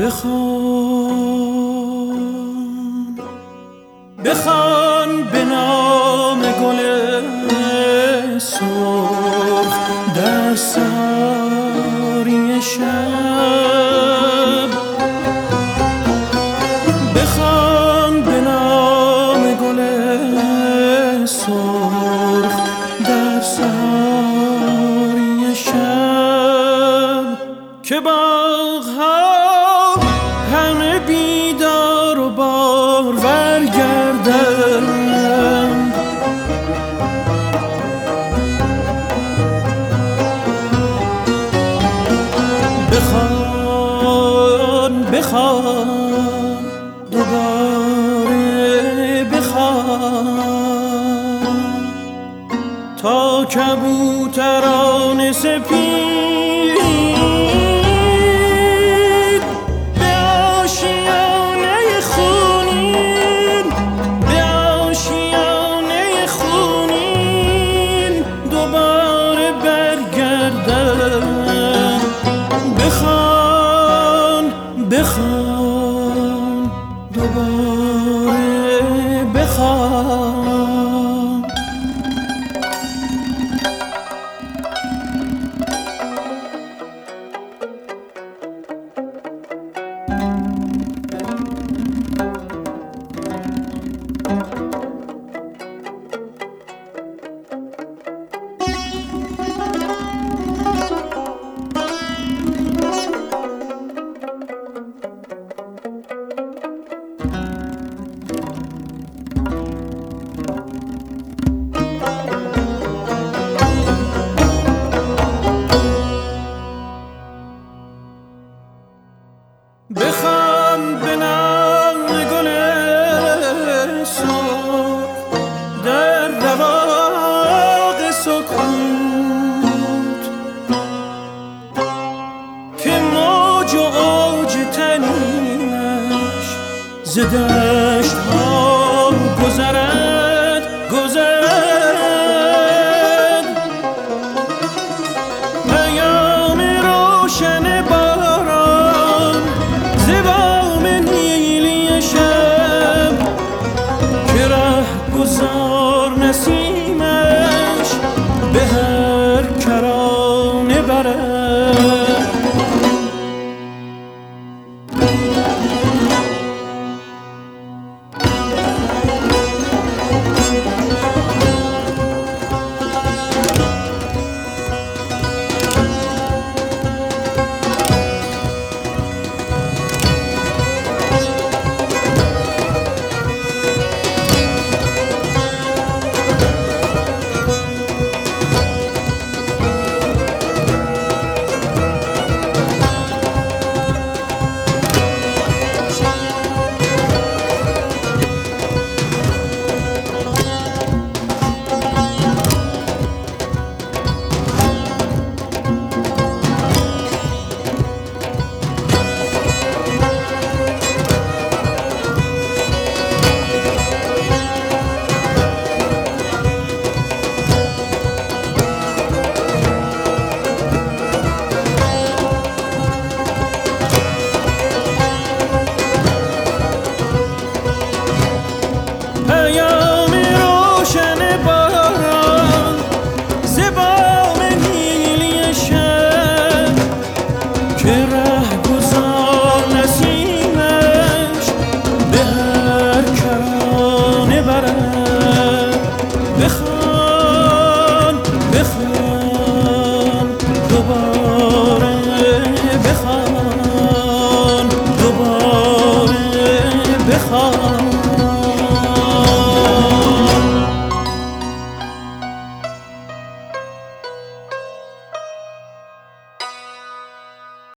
بخوان بخوان به نام گل سرخ در ساری شب، بخوان به نام گل سرخ در ساری شب که باغ‌ها همه بیدار و بارور گردند. بخوان بخوان دوباره بخوان تا کبوتران سپید به آشیانه خونین، به آشیانه خونین دوباره برگردن. بخوان بخوان دوباره بخوان. بخوان به نام گل سرخ در رواق سکوت که موج و اوج تنینش ز دشت ها گذرد گذرد. پیام روشن باران ز بام نیلی شب که ره گذار نسیمش به هر کرانه برد. پیام روشن باران ز بام نیلی شب که ره گذار نسیمش به هر کرانه برد. بخوان بخوان دوباره